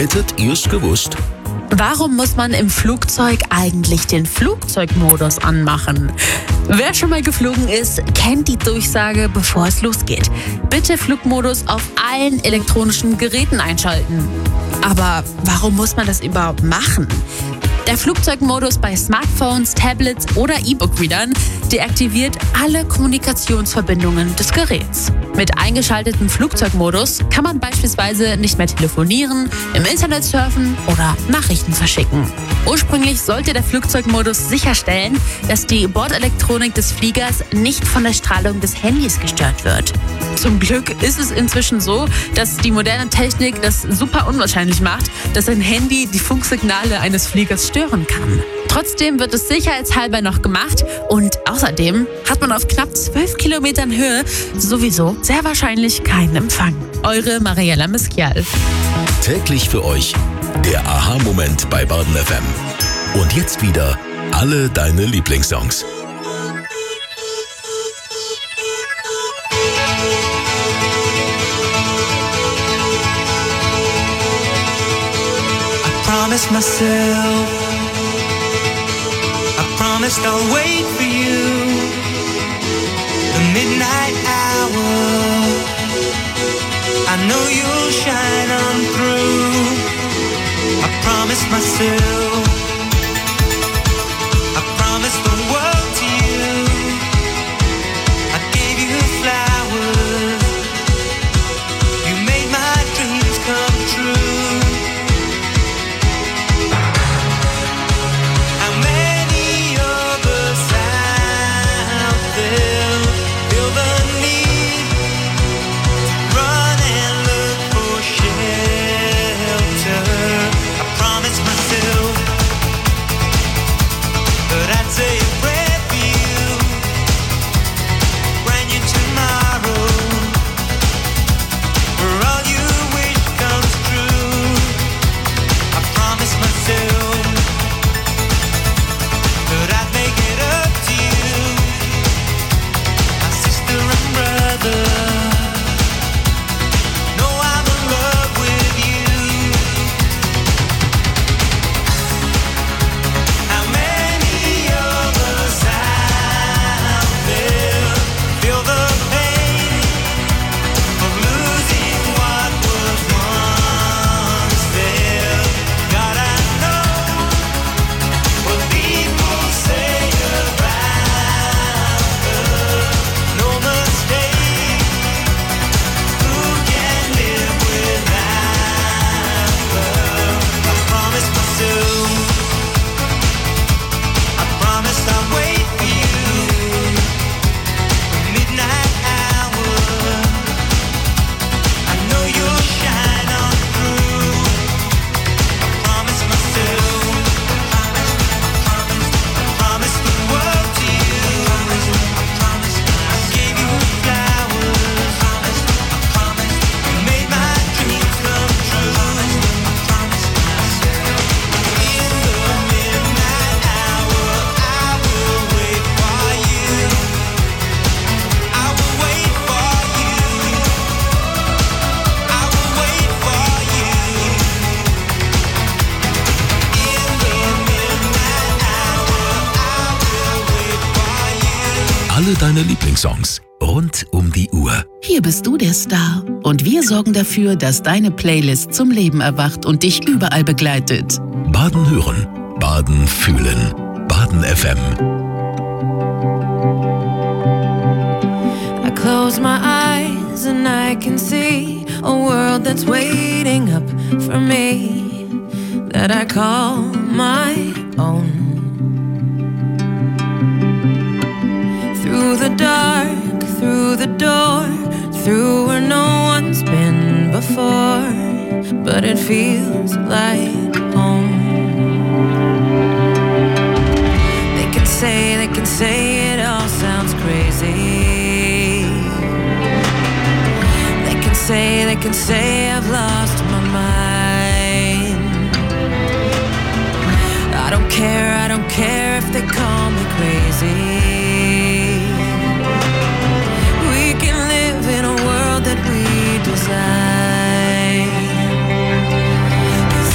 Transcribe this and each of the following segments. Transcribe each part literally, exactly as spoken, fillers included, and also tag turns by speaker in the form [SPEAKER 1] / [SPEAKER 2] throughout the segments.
[SPEAKER 1] Hättet ihr's gewusst?
[SPEAKER 2] Warum muss man im Flugzeug eigentlich den Flugzeugmodus anmachen? Wer schon mal geflogen ist, kennt die Durchsage, bevor es losgeht. Bitte Flugmodus auf allen elektronischen Geräten einschalten. Aber warum muss man das überhaupt machen? Der Flugzeugmodus bei Smartphones, Tablets oder E-Book-Readern deaktiviert alle Kommunikationsverbindungen des Geräts. Mit eingeschaltetem Flugzeugmodus kann man beispielsweise nicht mehr telefonieren, im Internet surfen oder Nachrichten verschicken. Ursprünglich sollte der Flugzeugmodus sicherstellen, dass die Bordelektronik des Fliegers nicht von der Strahlung des Handys gestört wird. Zum Glück ist es inzwischen so, dass die moderne Technik das super unwahrscheinlich macht, dass ein Handy die Funksignale eines Fliegers stören kann. Trotzdem wird es sicherheitshalber noch gemacht und außerdem hat man auf knapp zwölf Kilometern Höhe sowieso sehr wahrscheinlich keinen Empfang. Eure Mariella Miskial.
[SPEAKER 1] Täglich für euch der Aha-Moment bei Baden F M. Und jetzt wieder alle deine Lieblingssongs.
[SPEAKER 3] Promised myself, I promised I'll wait for you. The midnight hour, I know you'll shine on through. I promised myself, I promised the world to you. I gave you flowers, you made my dreams come true.
[SPEAKER 1] Alle deine Lieblingssongs rund um die Uhr.
[SPEAKER 4] Hier bist du der Star und wir sorgen dafür, dass deine Playlist zum Leben erwacht und dich überall begleitet.
[SPEAKER 1] Baden hören, Baden fühlen. Baden F M.
[SPEAKER 5] I close my eyes and I can see a world that's waiting up for me, that I call my own. Through the dark, through the door, through where no one's been before, but it feels like home. They can say, they can say it all sounds crazy. They can say, they can say I've lost my mind. I don't care, I don't care if they call me crazy. In a world that we design, 'cause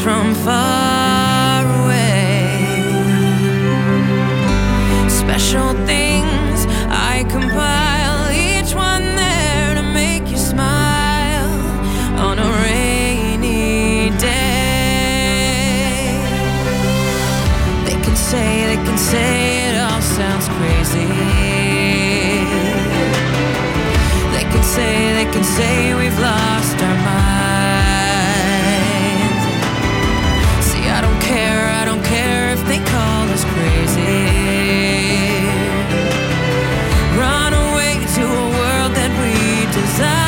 [SPEAKER 5] from far away. Special things I compile, each one there to make you smile on a rainy day. They can say, they can say it all sounds crazy. They can say, they can say we've lost our minds. See, I don't care, I don't care if they call us crazy. Run away to a world that we desire.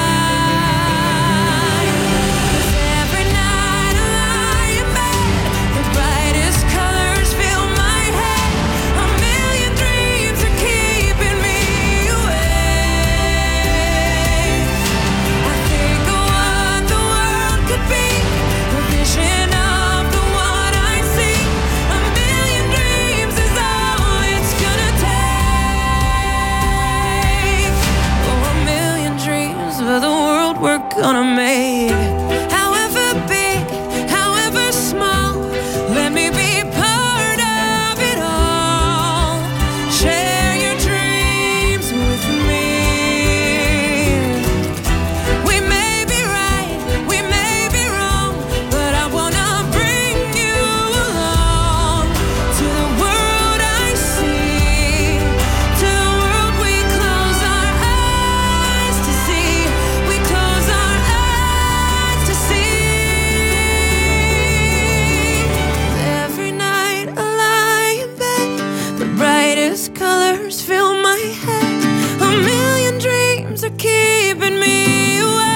[SPEAKER 5] We're gonna make, however big, however small, let me be part of it all. Share your dreams with me. We may be right, we may be wrong, but I wanna bring you along to the world I see, to the world we close our eyes to see. We close our eyes to see. Every night I lie in bed, the brightest colors fill my head. A million dreams are keeping me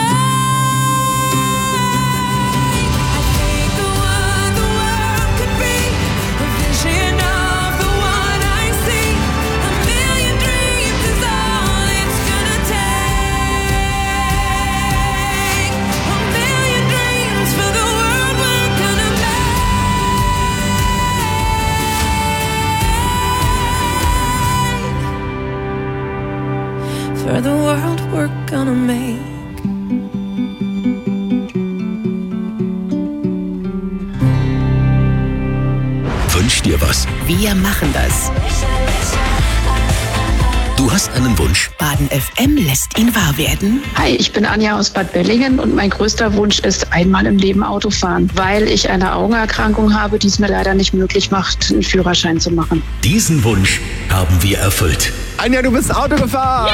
[SPEAKER 5] awake. I think of what the world could be, a vision of the one I see. A million dreams is all it's gonna take. A million dreams for the world we're gonna make. For the world we're gonna make.
[SPEAKER 1] Wünsch dir was.
[SPEAKER 4] Wir machen das.
[SPEAKER 1] Du hast einen Wunsch.
[SPEAKER 4] Baden F M lässt ihn wahr werden.
[SPEAKER 6] Hi, ich bin Anja aus Bad Bellingen und mein größter Wunsch ist, einmal im Leben Auto fahren, weil ich eine Augenerkrankung habe, die es mir leider nicht möglich macht, einen Führerschein zu machen.
[SPEAKER 1] Diesen Wunsch haben wir erfüllt.
[SPEAKER 7] Anja, du bist Auto gefahren.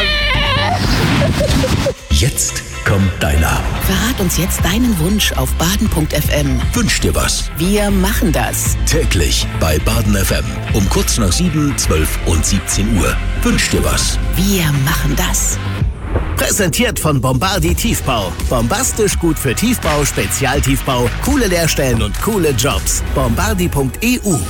[SPEAKER 1] Jetzt kommt deiner.
[SPEAKER 4] Verrat uns jetzt deinen Wunsch auf baden punkt f m.
[SPEAKER 1] Wünsch dir was.
[SPEAKER 4] Wir machen das.
[SPEAKER 1] Täglich bei Baden F M. Um kurz nach sieben, zwölf und siebzehn Uhr. Wünsch dir was.
[SPEAKER 4] Wir machen das.
[SPEAKER 8] Präsentiert von Bombardi Tiefbau. Bombastisch gut für Tiefbau, Spezialtiefbau, coole Lehrstellen und coole Jobs. bombardi punkt e u.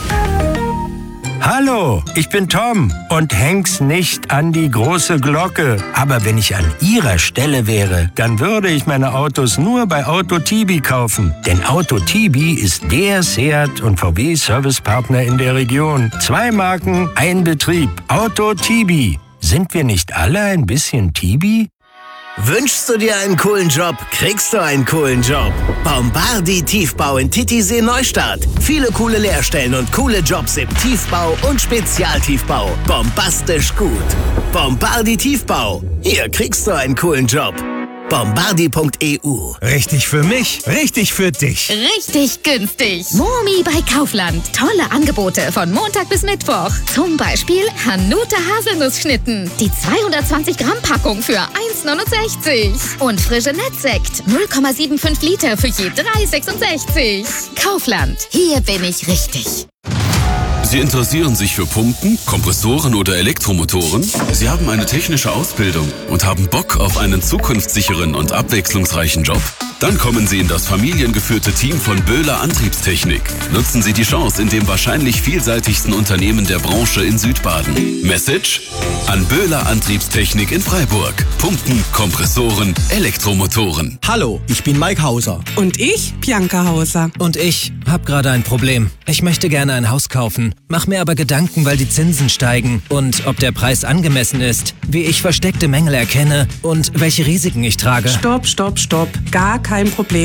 [SPEAKER 9] Hallo, ich bin Tom und häng's nicht an die große Glocke. Aber wenn ich an Ihrer Stelle wäre, dann würde ich meine Autos nur bei Auto Tibi kaufen. Denn Auto Tibi ist der Seat und V W-Servicepartner in der Region. Zwei Marken, ein Betrieb. Auto Tibi. Sind wir nicht alle ein bisschen Tibi?
[SPEAKER 8] Wünschst du dir einen coolen Job, kriegst du einen coolen Job. Bombardi Tiefbau in Titisee Neustadt. Viele coole Lehrstellen und coole Jobs im Tiefbau und Spezialtiefbau. Bombastisch gut. Bombardi Tiefbau. Hier kriegst du einen coolen Job. bombardi punkt e u.
[SPEAKER 10] Richtig für mich, richtig für dich.
[SPEAKER 11] Richtig günstig. Momi bei Kaufland. Tolle Angebote von Montag bis Mittwoch. Zum Beispiel Hanuta Haselnussschnitten. Die zweihundertzwanzig Gramm Packung für eins neunundsechzig. Und frische Nettsekt. null Komma fünfundsiebzig Liter für je drei sechsundsechzig. Kaufland. Hier bin ich richtig.
[SPEAKER 12] Sie interessieren sich für Pumpen, Kompressoren oder Elektromotoren? Sie haben eine technische Ausbildung und haben Bock auf einen zukunftssicheren und abwechslungsreichen Job? Dann kommen Sie in das familiengeführte Team von Böhler Antriebstechnik. Nutzen Sie die Chance in dem wahrscheinlich vielseitigsten Unternehmen der Branche in Südbaden. Message? An Böhler Antriebstechnik in Freiburg. Pumpen, Kompressoren, Elektromotoren.
[SPEAKER 13] Hallo, ich bin Mike Hauser.
[SPEAKER 14] Und ich, Bianca Hauser.
[SPEAKER 13] Und ich habe gerade ein Problem. Ich möchte gerne ein Haus kaufen, mach mir aber Gedanken, weil die Zinsen steigen und ob der Preis angemessen ist, wie ich versteckte Mängel erkenne und welche Risiken ich trage.
[SPEAKER 14] Stopp, stopp, stopp. Gar kein Problem.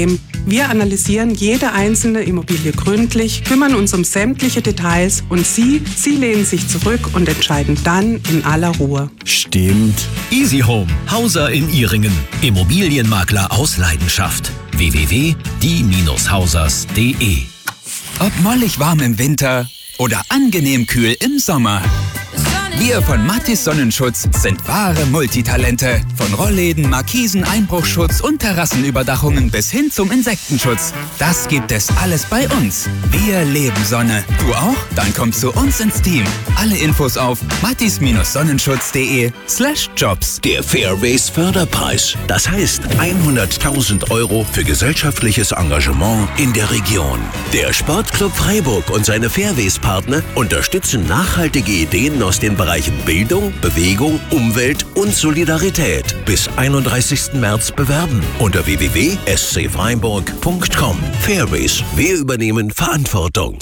[SPEAKER 14] Wir analysieren jede einzelne Immobilie gründlich, kümmern uns um sämtliche Details und Sie, Sie lehnen sich zurück und entscheiden dann in aller Ruhe.
[SPEAKER 1] Stimmt. Easy Home, Hauser in Ihringen. Immobilienmakler aus Leidenschaft. w w w punkt die Bindestrich hausers punkt de.
[SPEAKER 15] Ob mollig warm im Winter oder angenehm kühl im Sommer. Wir von Mathis Sonnenschutz sind wahre Multitalente. Von Rollläden, Markisen, Einbruchschutz und Terrassenüberdachungen bis hin zum Insektenschutz. Das gibt es alles bei uns. Wir leben Sonne. Du auch? Dann komm zu uns ins Team. Alle Infos auf mathis sonnenschutz punkt de slash jobs.
[SPEAKER 1] Der Fairways Förderpreis. Das heißt hunderttausend Euro für gesellschaftliches Engagement in der Region. Der Sportclub Freiburg und seine Fairways-Partner unterstützen nachhaltige Ideen aus den Bereichen Bildung, Bewegung, Umwelt und Solidarität. Bis einunddreißigsten März bewerben unter w w w punkt s c freiburg punkt com. Fairways, wir übernehmen Verantwortung.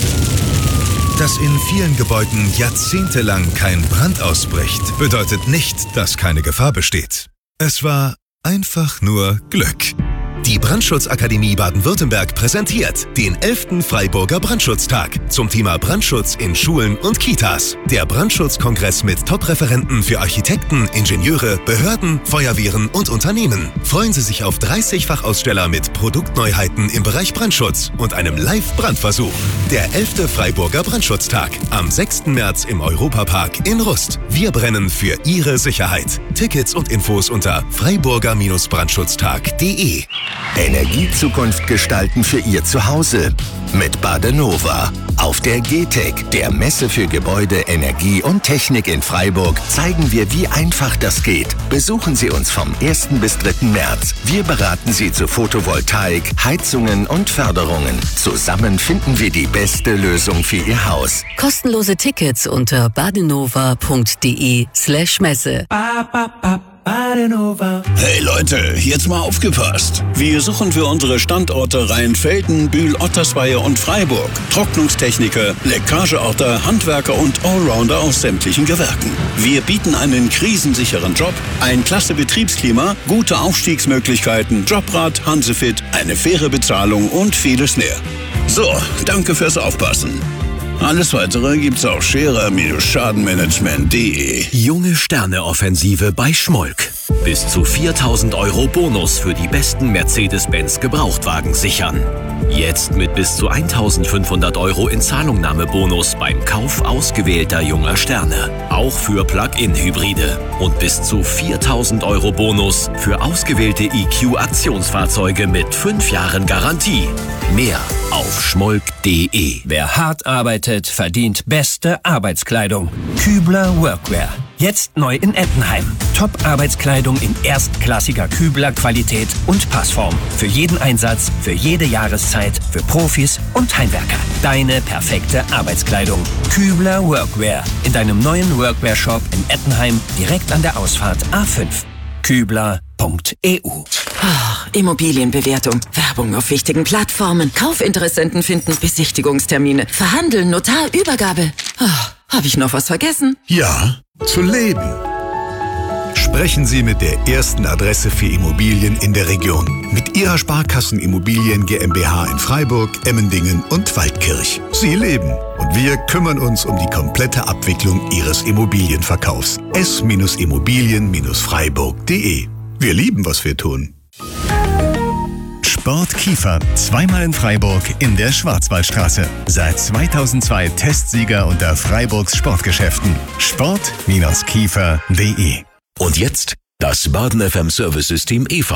[SPEAKER 16] Dass in vielen Gebäuden jahrzehntelang kein Brand ausbricht, bedeutet nicht, dass keine Gefahr besteht. Es war einfach nur Glück. Die Brandschutzakademie Baden-Württemberg präsentiert den elften Freiburger Brandschutztag zum Thema Brandschutz in Schulen und Kitas. Der Brandschutzkongress mit Top-Referenten für Architekten, Ingenieure, Behörden, Feuerwehren und Unternehmen. Freuen Sie sich auf dreißig Fachaussteller mit Produktneuheiten im Bereich Brandschutz und einem Live-Brandversuch. Der elfte Freiburger Brandschutztag am sechsten März im Europapark in Rust. Wir brennen für Ihre Sicherheit. Tickets und Infos unter freiburger brandschutztag punkt de.
[SPEAKER 8] Energiezukunft gestalten für Ihr Zuhause. Mit Badenova. Auf der G T E C, der Messe für Gebäude, Energie und Technik in Freiburg, zeigen wir, wie einfach das geht. Besuchen Sie uns vom ersten bis dritten März. Wir beraten Sie zu Photovoltaik, Heizungen und Förderungen. Zusammen finden wir die beste Lösung für Ihr Haus.
[SPEAKER 4] Kostenlose Tickets unter badenova punkt de slash Messe.
[SPEAKER 1] Hey Leute, jetzt mal aufgepasst. Wir suchen für unsere Standorte Rheinfelden, Bühl, Ottersweier und Freiburg Trocknungstechniker, Leckageorter, Handwerker und Allrounder aus sämtlichen Gewerken. Wir bieten einen krisensicheren Job, ein klasse Betriebsklima, gute Aufstiegsmöglichkeiten, Jobrat, Hansefit, eine faire Bezahlung und vieles mehr. So, danke fürs Aufpassen. Alles Weitere gibt's auf scherer Schadenmanagement punkt de. Junge Sterne-Offensive bei Schmolk. Bis zu viertausend Euro Bonus für die besten Mercedes-Benz Gebrauchtwagen sichern. Jetzt mit bis zu eintausendfünfhundert Euro in Zahlungnahmebonus beim Kauf ausgewählter junger Sterne. Auch für Plug-in-Hybride. Und bis zu viertausend Euro Bonus für ausgewählte E Q-Aktionsfahrzeuge mit fünf Jahren Garantie. Mehr auf schmolk punkt de.
[SPEAKER 13] Wer hart arbeitet, verdient beste Arbeitskleidung. Kübler Workwear. Jetzt neu in Ettenheim. Top-Arbeitskleidung in erstklassiger Kübler-Qualität und Passform. Für jeden Einsatz, für jede Jahreszeit, für Profis und Heimwerker. Deine perfekte Arbeitskleidung. Kübler Workwear. In deinem neuen Workwear-Shop in Ettenheim, direkt an der Ausfahrt A fünf. kübler punkt e u.
[SPEAKER 4] Ach, Immobilienbewertung, Werbung auf wichtigen Plattformen, Kaufinteressenten finden, Besichtigungstermine, Verhandeln, Notar, Übergabe. Ach, habe ich noch was vergessen?
[SPEAKER 16] Ja, zu leben. Sprechen Sie mit der ersten Adresse für Immobilien in der Region. Mit Ihrer Sparkassen Immobilien GmbH in Freiburg, Emmendingen und Waldkirch. Sie leben und wir kümmern uns um die komplette Abwicklung Ihres Immobilienverkaufs. s immobilien freiburg punkt de. Wir lieben, was wir tun.
[SPEAKER 17] Sport Kiefer. Zweimal in Freiburg in der Schwarzwaldstraße. Seit zweitausendzwei Testsieger unter Freiburgs Sportgeschäften. Sport Kiefer punkt de.
[SPEAKER 1] Und jetzt das Baden F M Service System E V